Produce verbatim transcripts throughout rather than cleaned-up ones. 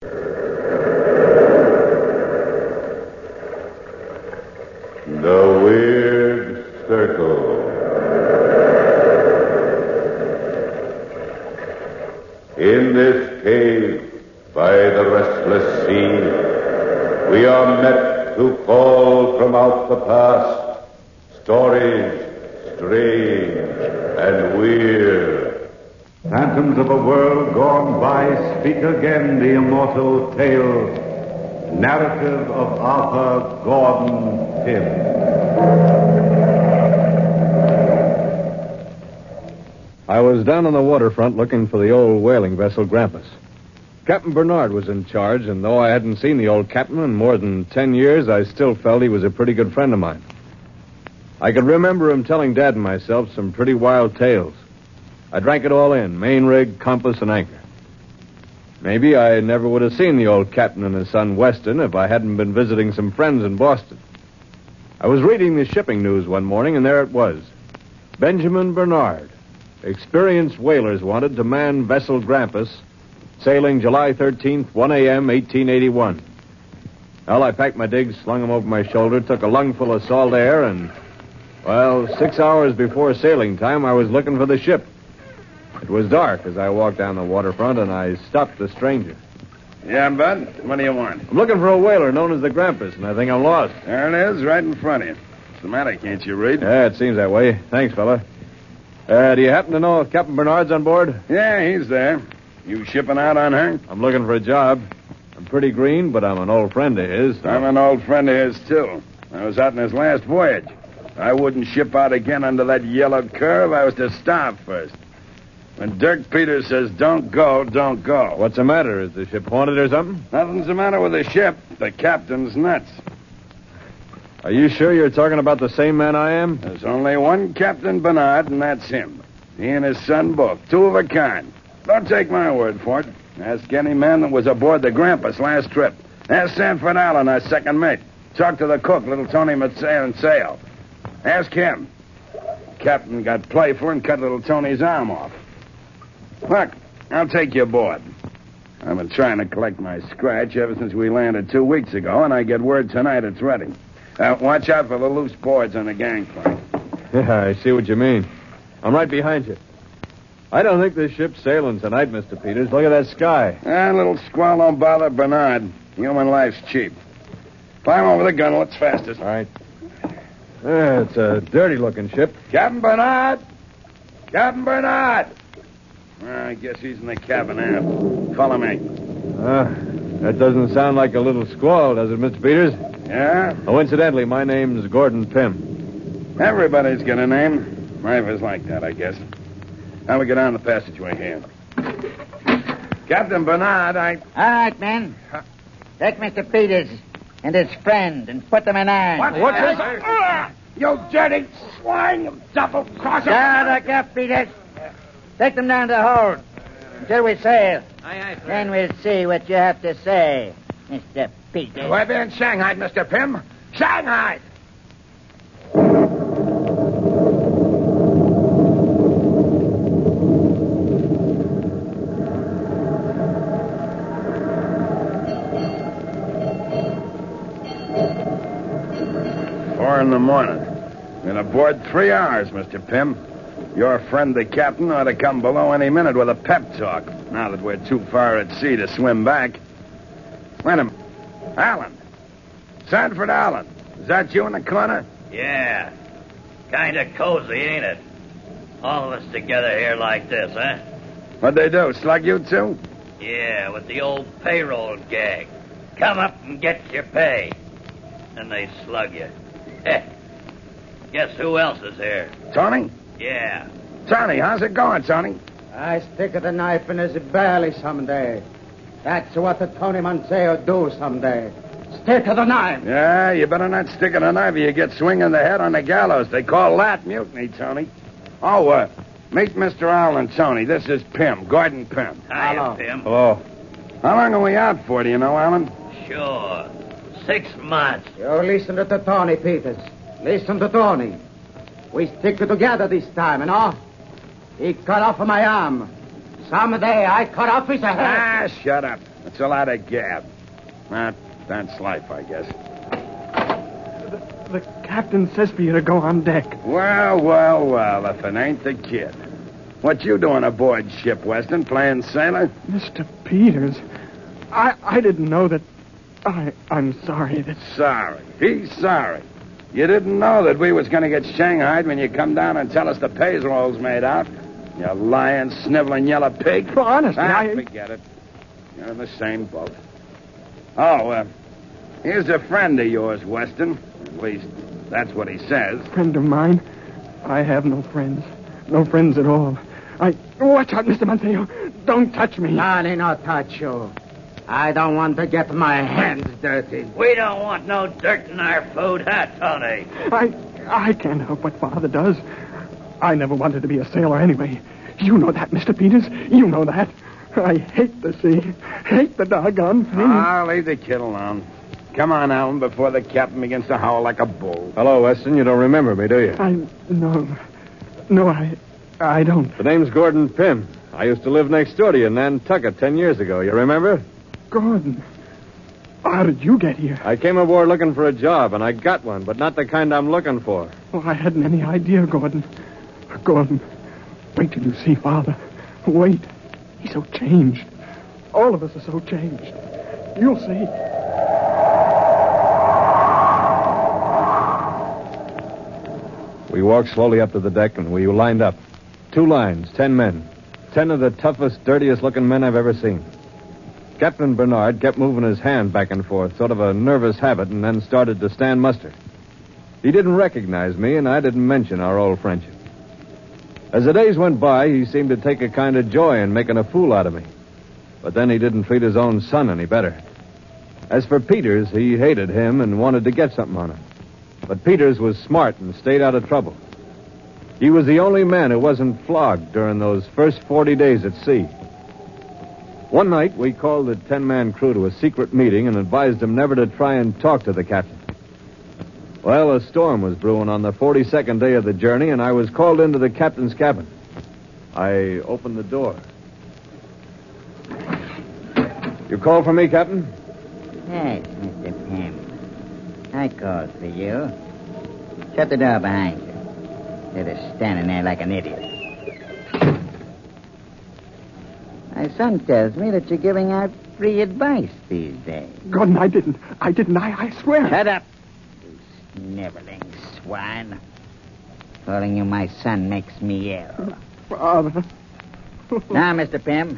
The Weird Circle. In this cave by the restless sea, we are met to call from out the past stories strange and weird. Phantoms of a world gone by speak again the immortal tale. Narrative of Arthur Gordon Pym. I was down on the waterfront looking for the old whaling vessel Grampus. Captain Bernard was in charge, and though I hadn't seen the old captain in more than ten years, I still felt he was a pretty good friend of mine. I could remember him telling Dad and myself some pretty wild tales. I drank it all in, main rig, compass, and anchor. Maybe I never would have seen the old captain and his son Weston if I hadn't been visiting some friends in Boston. I was reading the shipping news one morning, and there it was. Benjamin Bernard. Experienced whalers wanted to man vessel Grampus, sailing July thirteenth, one a.m., eighteen eighty-one. Well, I packed my digs, slung them over my shoulder, took a lungful of salt air, and, well, six hours before sailing time, I was looking for the ship. It was dark as I walked down the waterfront, and I stopped the stranger. Yeah, Bud? What do you want? I'm looking for a whaler known as the Grampus, and I think I'm lost. There it is, right in front of you. What's the matter? Can't you read? Yeah, it seems that way. Thanks, fella. Uh, do you happen to know if Captain Bernard's on board? Yeah, he's there. You shipping out on her? I'm looking for a job. I'm pretty green, but I'm an old friend of his. So... I'm an old friend of his, too. I was out in his last voyage. I wouldn't ship out again under that yellow curve. I was to starve first. When Dirk Peters says don't go, don't go. What's the matter? Is the ship haunted or something? Nothing's the matter with the ship. The captain's nuts. Are you sure you're talking about the same man I am? There's only one Captain Bernard, and that's him. He and his son both. Two of a kind. Don't take my word for it. Ask any man that was aboard the Grampus last trip. Ask Sanford Allen, our second mate. Talk to the cook, little Tony Mateo and Sale. Ask him. Captain got playful and cut little Tony's arm off. Look, I'll take you aboard. I've been trying to collect my scratch ever since we landed two weeks ago, and I get word tonight it's ready. Uh, watch out for the loose boards on the gangplank. Yeah, I see what you mean. I'm right behind you. I don't think this ship's sailing tonight, Mister Peters. Look at that sky. Ah, little squall don't bother Bernard. Human life's cheap. Climb over the gunwales fastest. All right. Yeah, it's a dirty-looking ship. Captain Bernard! Captain Bernard! Well, I guess he's in the cabin aft. Follow me. Uh, that doesn't sound like a little squall, does it, Mister Peters? Yeah? Oh, incidentally, my name's Gordon Pym. Everybody's got a name. Life is like that, I guess. Now we get down the passageway here. Captain Bernard, I... All right, men. Take Mister Peters and his friend and put them in irons. What? What's this? Uh, you dirty swine, you double-crosser. Shut up, Peters. Take them down to the hold until we sail. Aye, aye, then we'll see what you have to say, Mister Peters. We're being Shanghai, Mister Pym. Shanghai! Four in the morning. Been aboard three hours, Mister Pym. Your friend, the captain, ought to come below any minute with a pep talk, now that we're too far at sea to swim back. Wait a minute. Allen. Sanford Allen. Is that you in the corner? Yeah. Kind of cozy, ain't it? All of us together here like this, huh? What'd they do, slug you too? Yeah, with the old payroll gag. Come up and get your pay. Then they slug you. Heh. Guess who else is here? Tony? Yeah. Tony, how's it going, Tony? I stick the knife in his belly someday. That's what the Tony Manseo do someday. Stick the knife. Yeah, you better not stick in a knife or you get swinging the head on the gallows. They call that mutiny, Tony. Oh, uh, meet Mister Allen, Tony. This is Pym, Gordon Pym. Hiya, Pym. Hello. How long are we out for, do you know, Allen? Sure. Six months. You listen to the Tony, Peters. Listen to Tony. We stick together this time, you know? He cut off my arm. Someday I cut off his head. Ah, shut up. It's a lot of gab. That, that's life, I guess. The captain says for you to go on deck. Well, well, well, if it ain't the kid. What you doing aboard ship, Weston? Playing sailor? Mister Peters, I I didn't know that... I, I'm sorry that... Sorry. He's sorry. You didn't know that we was going to get shanghaied when you come down and tell us the payroll's made out? You lying, sniveling yellow pig. Well, honestly, ah, I... forget it. You're in the same boat. Oh, uh, here's a friend of yours, Weston. At least, that's what he says. Friend of mine? I have no friends. No friends at all. I... Watch out, Mister Montheo. Don't touch me. I'll not touch you. I don't want to get my hands dirty. We don't want no dirt in our food, huh, Tony? I... I can't help what Father does. I never wanted to be a sailor anyway. You know that, Mister Peters. You know that. I hate the sea. Hate the doggone thing. Ah, leave the kid alone. Come on, Alan, before the captain begins to howl like a bull. Hello, Weston. You don't remember me, do you? I... No. No, I... I don't. The name's Gordon Pym. I used to live next door to you in Nantucket ten years ago. You remember? Gordon. How did you get here? I came aboard looking for a job, and I got one, but not the kind I'm looking for. Well, I hadn't any idea, Gordon. Gordon, wait till you see Father. Wait. He's so changed. All of us are so changed. You'll see. We walked slowly up to the deck, and we lined up. Two lines, ten men. Ten of the toughest, dirtiest-looking men I've ever seen. Captain Bernard kept moving his hand back and forth, sort of a nervous habit, and then started to stand muster. He didn't recognize me, and I didn't mention our old friendship. As the days went by, he seemed to take a kind of joy in making a fool out of me. But then he didn't treat his own son any better. As for Peters, he hated him and wanted to get something on him. But Peters was smart and stayed out of trouble. He was the only man who wasn't flogged during those first forty days at sea. One night, we called the ten-man crew to a secret meeting and advised them never to try and talk to the captain. Well, a storm was brewing on the forty-second day of the journey, and I was called into the captain's cabin. I opened the door. You called for me, Captain? Yes, Mister Pym. I called for you. Shut the door behind you. Instead of standing there like an idiot. My son tells me that you're giving out free advice these days. Gordon, I didn't. I didn't. I, I swear. Shut up, you sniveling swine. Calling you my son makes me ill. Father. Now, Mister Pym,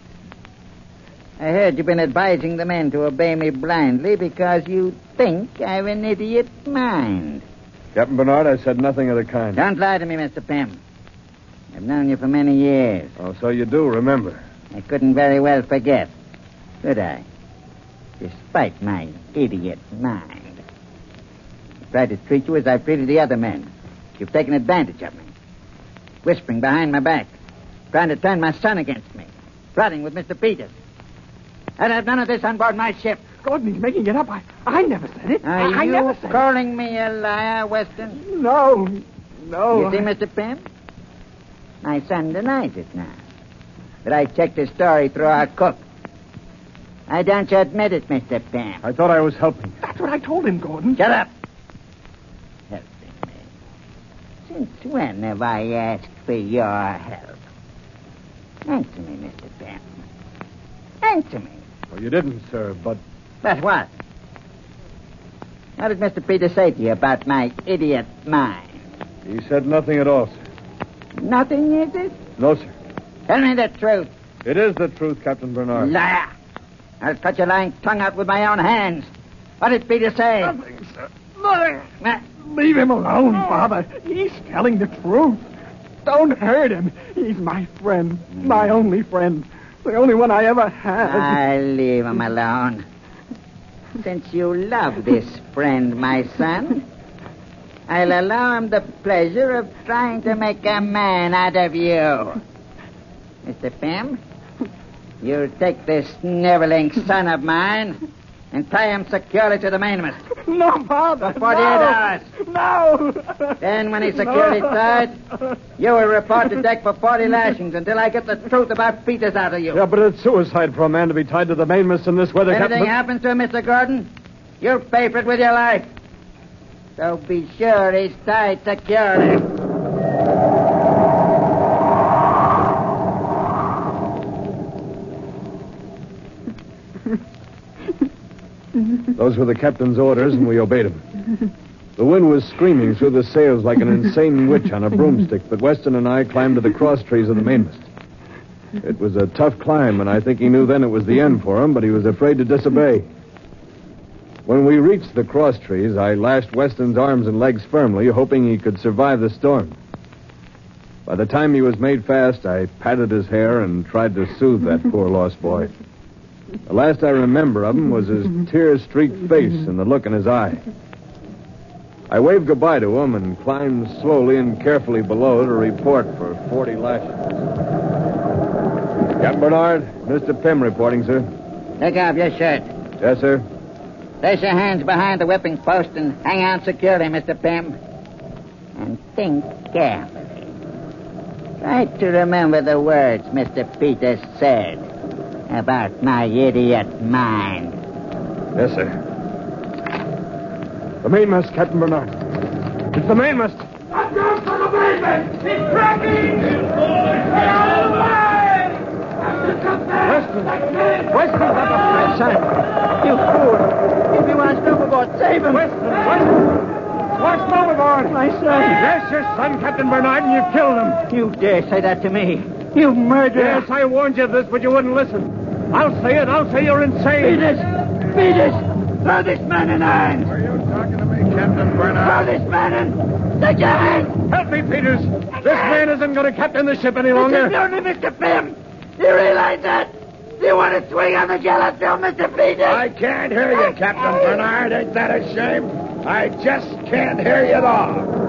I heard you've been advising the men to obey me blindly because you think I've an idiot mind. Captain Bernard, I said nothing of the kind. Don't lie to me, Mister Pym. I've known you for many years. Oh, so you do remember. I couldn't very well forget, could I? Despite my idiot mind. I tried to treat you as I've treated the other men. You've taken advantage of me. Whispering behind my back. Trying to turn my son against me. Plotting with Mister Peters. I'd have none of this on board my ship. Gordon, he's making it up. I, I never said it. Are I, I you never said calling me a liar, Weston? it. No. No. You see, I- Mister Pym? My son denies it now. But I checked his story through our cook. Why don't you admit it, Mister Pym? I thought I was helping. That's what I told him, Gordon. Shut up. Helping me. Since when have I asked for your help? Answer me, Mister Pym. Answer me. Well, you didn't, sir, but... But what? What did Mister Peters say to you about my idiot mind? He said nothing at all, sir. Nothing, is it? No, sir. Tell me the truth. It is the truth, Captain Bernard. Liar. I'll cut your lying tongue out with my own hands. What did Peter say? Nothing, sir. Nothing. Nah. Leave him alone, Father. He's telling the truth. Don't hurt him. He's my friend. My only friend. The only one I ever had. I'll leave him alone. Since you love this friend, my son, I'll allow him the pleasure of trying to make a man out of you. Mister Pym, you'll take this sniveling son of mine and tie him securely to the mainmast. No, Father. forty-eight hours. No. Then, when he's securely tied, you will report to deck for forty lashings until I get the truth about Peters out of you. Yeah, but it's suicide for a man to be tied to the mainmast in this weather, If anything Captain. happens to him, Mister Gordon, you'll pay for it with your life. So be sure he's tied securely. Those were the captain's orders, and we obeyed him. The wind was screaming through the sails like an insane witch on a broomstick, but Weston and I climbed to the cross trees of the mainmast. It was a tough climb, and I think he knew then it was the end for him, but he was afraid to disobey. When we reached the cross trees, I lashed Weston's arms and legs firmly, hoping he could survive the storm. By the time he was made fast, I patted his hair and tried to soothe that poor lost boy. The last I remember of him was his tear-streaked face and the look in his eye. I waved goodbye to him and climbed slowly and carefully below to report for forty lashes. Captain Bernard, Mister Pym reporting, sir. Take off your shirt. Yes, sir. Place your hands behind the whipping post and hang on securely, Mister Pym. And think carefully. Try to remember the words Mister Peters said about my idiot mind. Yes, sir. The mainmast, Captain Bernard. It's the mainmast. I'm down for the mainmast! It's cracking! Get out of the way! Weston! Weston's got the flash on. You fool! If he wants overboard, save him! Weston! Weston! What's overboard? My son! Yes, your son, Captain Bernard, and you killed him. You dare say that to me? You murderer! Yes, I warned you of this, but you wouldn't listen. I'll say it. I'll say you're insane. Peters! Peters! Throw this man in irons! Are you talking to me, Captain Throw Bernard? this man in! Take your hands! Help me, Peters. This man isn't going to captain the ship any This longer. is only Mister Pym. Do you realize that? Do you want to swing on the gallows too, Mister Peters? I can't hear you, Captain Bernard. Ain't that a shame? I just can't hear you at all.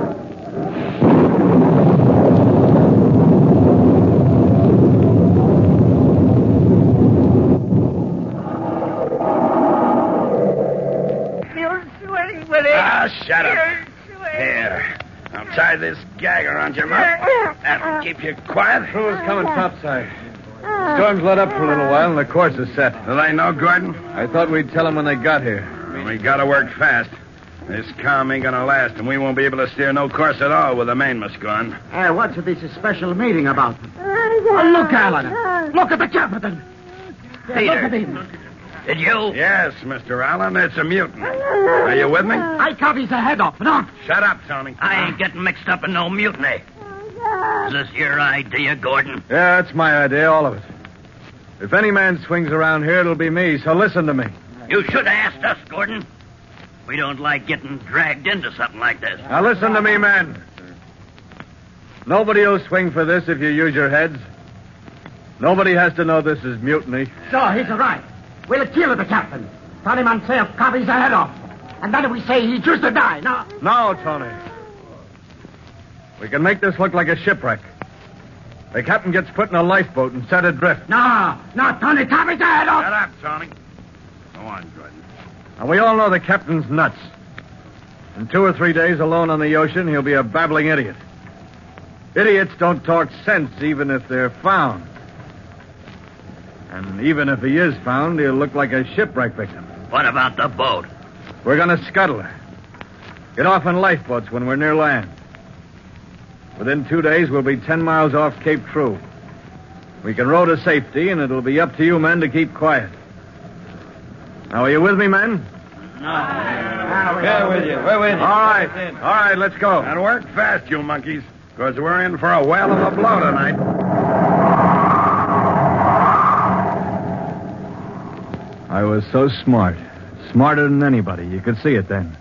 Ah, shut up. Here. I'll tie this gag around your mouth. That'll keep you quiet. Crew's coming topside. Storm's let up for a little while, and the course is set. Do they know, Gordon? I thought we'd tell them when they got here. We gotta work fast. This calm ain't gonna last, and we won't be able to steer no course at all with the mainmast gone. Hey, what's this special meeting about? Oh, look, Alan. Look at the captain. Peter. Look at him. Did you? Yes, Mister Allen, it's a mutiny. Are you with me? I cut his head off. No. Shut up, Tony. I ain't getting mixed up in no mutiny. Is this your idea, Gordon? Yeah, that's my idea, all of it. If any man swings around here, it'll be me, so listen to me. You should have asked us, Gordon. We don't like getting dragged into something like this. Now listen to me, men. Nobody will swing for this if you use your heads. Nobody has to know this is mutiny. So, he's right. We'll kill the captain. Tony Mansell cut his head off. And then we say he just to die, no? No, Tony. We can make this look like a shipwreck. The captain gets put in a lifeboat and set adrift. No, no, Tony, cut his head off. Shut up, Tony. Go on, Gordon. And we all know the captain's nuts. In two or three days alone on the ocean, he'll be a babbling idiot. Idiots don't talk sense even if they're found. And even if he is found, he'll look like a shipwreck victim. What about the boat? We're going to scuttle her. Get off in lifeboats when we're near land. Within two days, we'll be ten miles off Cape True. We can row to safety, and it'll be up to you men to keep quiet. Now, are you with me, men? We're with you. We're with you. All right. All right, let's go. And work fast, you monkeys, because we're in for a whale of a blow tonight. I was so smart. Smarter than anybody. You could see it then.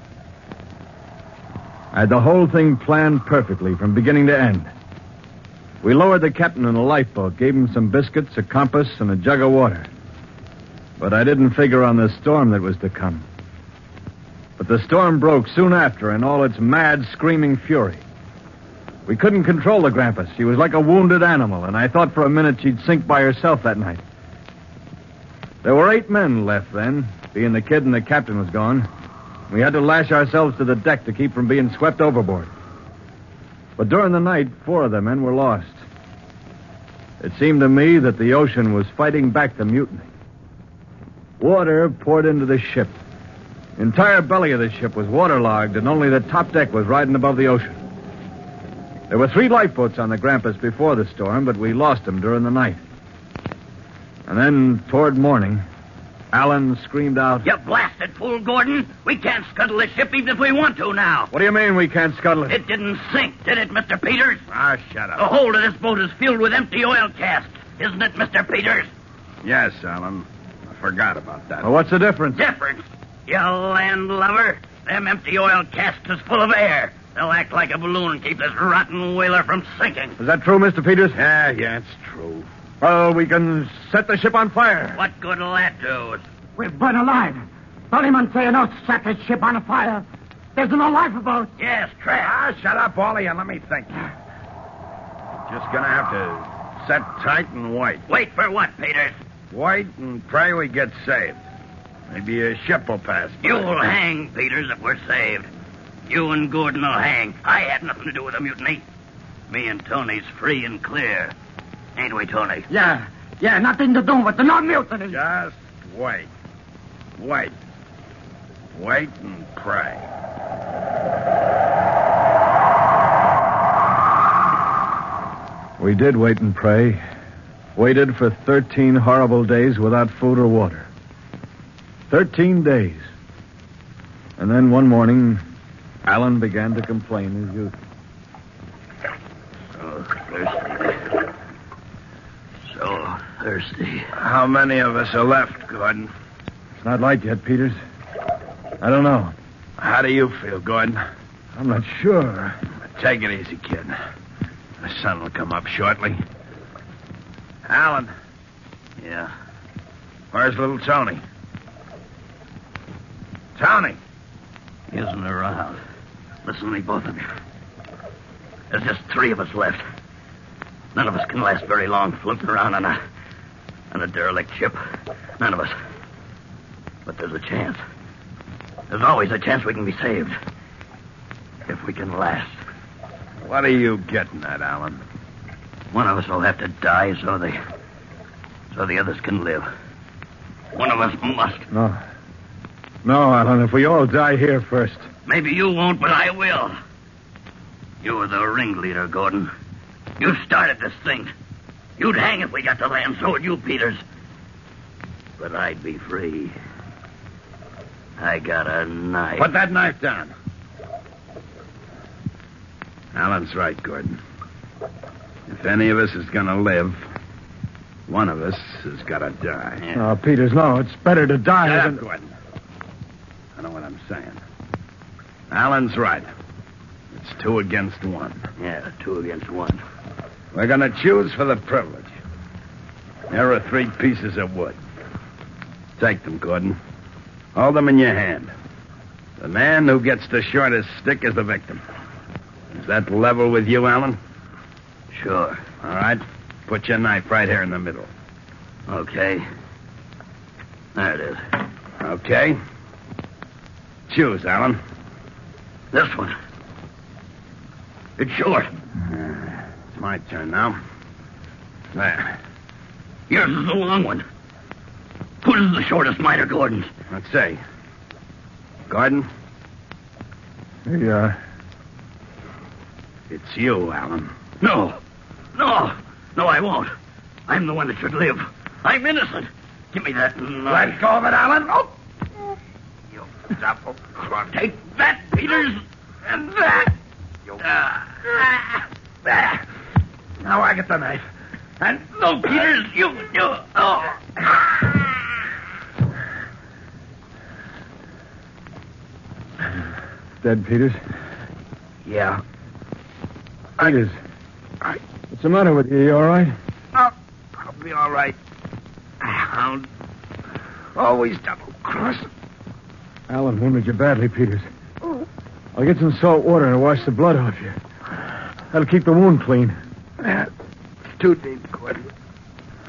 I had the whole thing planned perfectly from beginning to end. We lowered the captain in a lifeboat, gave him some biscuits, a compass, and a jug of water. But I didn't figure on the storm that was to come. But the storm broke soon after in all its mad, screaming fury. We couldn't control the Grampus. She was like a wounded animal, and I thought for a minute she'd sink by herself that night. There were eight men left then, being the kid and the captain was gone. We had to lash ourselves to the deck to keep from being swept overboard. But during the night, four of the men were lost. It seemed to me that the ocean was fighting back the mutiny. Water poured into the ship. The entire belly of the ship was waterlogged, and only the top deck was riding above the ocean. There were three lifeboats on the Grampus before the storm, but we lost them during the night. And then, toward morning, Allen screamed out... You blasted fool, Gordon. We can't scuttle the ship even if we want to now. What do you mean we can't scuttle it? It didn't sink, did it, Mister Peters? Ah, shut up. The hold of this boat is filled with empty oil casks, isn't it, Mister Peters? Yes, Alan. I forgot about that. Well, what's the difference? Difference? You landlubber. Them empty oil casks is full of air. They'll act like a balloon and keep this rotten whaler from sinking. Is that true, Mister Peters? Yeah, yeah, it's true. Well, we can set the ship on fire. What good'll that do? We're burnt alive. Tonyman say no set the ship on fire. There's no lifeboat. Yes, Trap. Ah, shut up, Wally, and let me think. Just gonna have to set tight and wait. Wait for what, Peters? Wait and pray we get saved. Maybe a ship will pass by. You'll hang, Peters, if we're saved. You and Gordon will hang. I had nothing to do with the mutiny. Me and Tony's free and clear. Ain't we, Tony? Yeah, yeah, nothing to do with the non-mutiny. Just wait. Wait. Wait and pray. We did wait and pray. Waited for thirteen horrible days without food or water. Thirteen days. And then one morning, Allen began to complain as usual. So thirsty. So thirsty. How many of us are left, Gordon? It's not light yet, Peters. I don't know. How do you feel, Gordon? I'm not sure. Take it easy, kid. The sun will come up shortly. Alan. Yeah? Where's little Tony? Tony! He isn't around. Listen to me, both of you. There's just three of us left. None of us can last very long floating around on a, on a derelict ship. None of us. But there's a chance. There's always a chance we can be saved. If we can last. What are you getting at, Alan? One of us will have to die so the, so the others can live. One of us must. No. No, Alan, if we all die here first. Maybe you won't, but I will. You were the ringleader, Gordon. You started this thing. You'd hang if we got to land, so would you, Peters. But I'd be free. I got a knife. Put that knife down. Alan's right, Gordon. If any of us is going to live, one of us has got to die. Yeah. No, Peters, no. It's better to die Shut than... up, Gordon. I know what I'm saying. Alan's right. It's two against one. Yeah, two against one. We're going to choose for the privilege. There are three pieces of wood. Take them, Gordon. Hold them in your hand. The man who gets the shortest stick is the victim. Is that level with you, Alan? Sure. All right. Put your knife right here in the middle. Okay. There it is. Okay. Choose, Alan. This one. It's short. Uh, it's my turn now. There. Yours is the long one. Whose is the shortest, mine or Gordon's? Let's see. Gordon? The, uh... It's you, Alan. No. No. No, I won't. I'm the one that should live. I'm innocent. Give me that knife. Let go of it, Alan. Oh! You double cross. Take that, Peters. And that. You... Uh, uh, Now I get the knife. and no, Peters, you... you oh. Dead, Peters? Yeah. Peters. I... What's the matter with you? You all right? I'll, I'll be all right. Hound. Always double-crossing. Alan wounded you badly, Peters. I'll get some salt water and wash the blood off you. That'll keep the wound clean. Yeah, it's too deep, Gordon.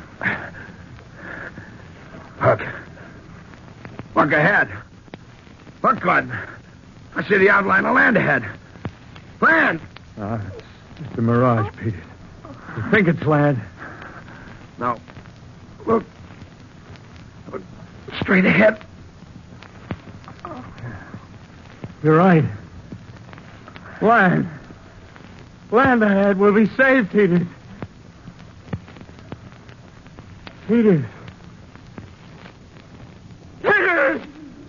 Look. Look ahead. Look, Gordon. I see the outline of land ahead. Land! Ah, it's just a mirage, Peter. You think it's land? No. Look. Look straight ahead. You're right. Land. Land ahead. We'll be saved, Peter. Peter. Peter!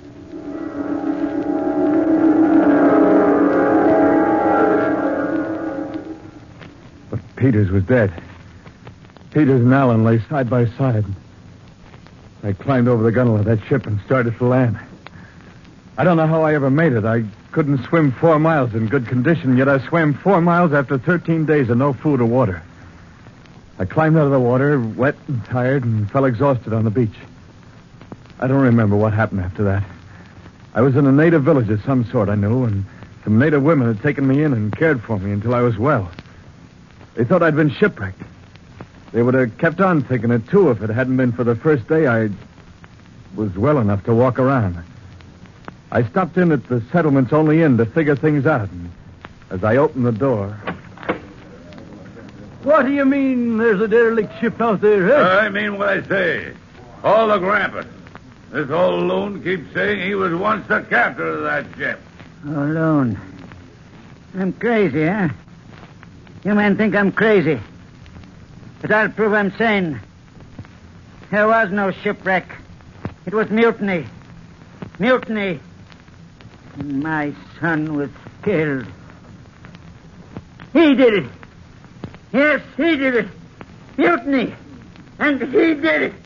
But Peters was dead. Peters and Allen lay side by side. I climbed over the gunwale of that ship and started to land. I don't know how I ever made it. I couldn't swim four miles in good condition, yet I swam four miles after thirteen days of no food or water. I climbed out of the water, wet and tired, and fell exhausted on the beach. I don't remember what happened after that. I was in a native village of some sort, I knew, and some native women had taken me in and cared for me until I was well. They thought I'd been shipwrecked. They would have kept on thinking it, too, if it hadn't been for the first day I was well enough to walk around. I stopped in at the settlement's only inn to figure things out. And as I opened the door... What do you mean there's a derelict ship out there, eh? I mean what I say. All the Grampus. This old loon keeps saying he was once the captain of that ship. Oh, Loon. I'm crazy, huh? You men think I'm crazy. But I'll prove I'm sane. There was no shipwreck. It was mutiny. Mutiny. And my son was killed. He did it. Yes, he did it. Mutiny. And he did it.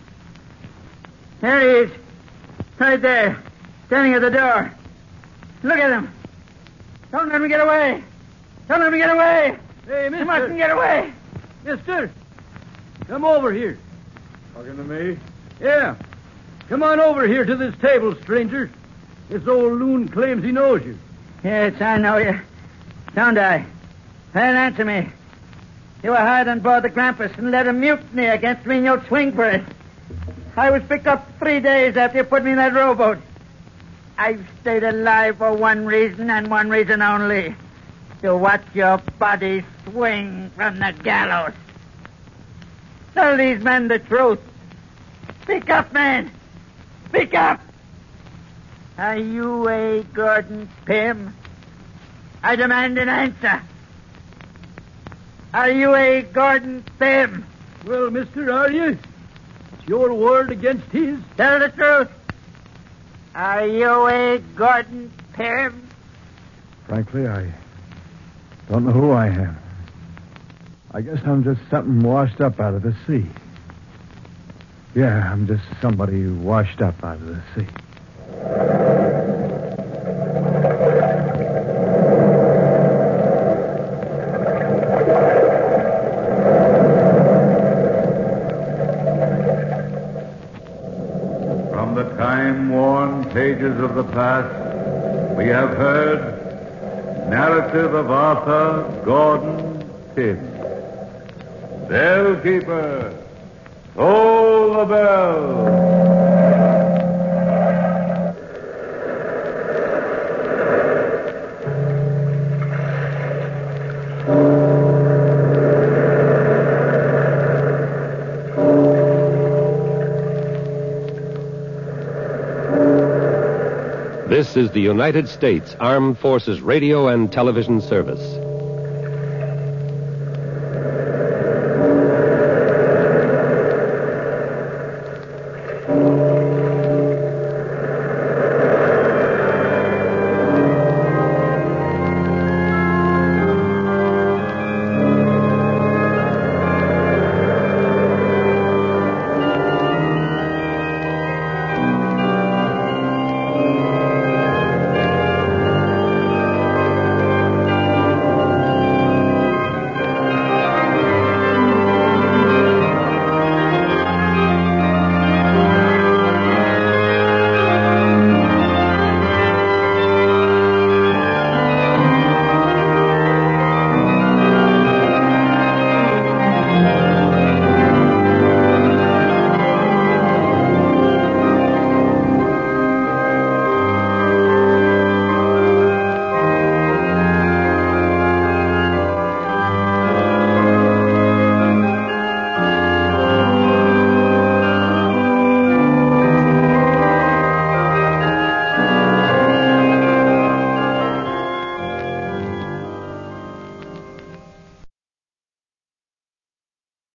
There he is. Right there. Standing at the door. Look at him. Don't let me get away. Don't let me get away. Hey, mister. You mustn't get away. Mister, come over here. Talking to me? Yeah. Come on over here to this table, stranger. This old loon claims he knows you. Yes, I know you. Don't I? Then answer me. You were hired on board the Grampus and led a mutiny against me, and you'll swing for it. I was picked up three days after you put me in that rowboat. I've stayed alive for one reason and one reason only. To watch your body swing from the gallows. Tell these men the truth. Speak up, man. Speak up. Are you a Gordon Pym? I demand an answer. Are you a Gordon Pym? Well, mister, are you? It's your word against his. Tell the truth. Are you a Gordon Pym? Frankly, I don't know who I am. I guess I'm just something washed up out of the sea. Yeah, I'm just somebody washed up out of the sea. From the time-worn pages of the past, we have heard narrative of Arthur Gordon Pym. Bellkeeper, toll the bell. This is the United States Armed Forces Radio and Television Service.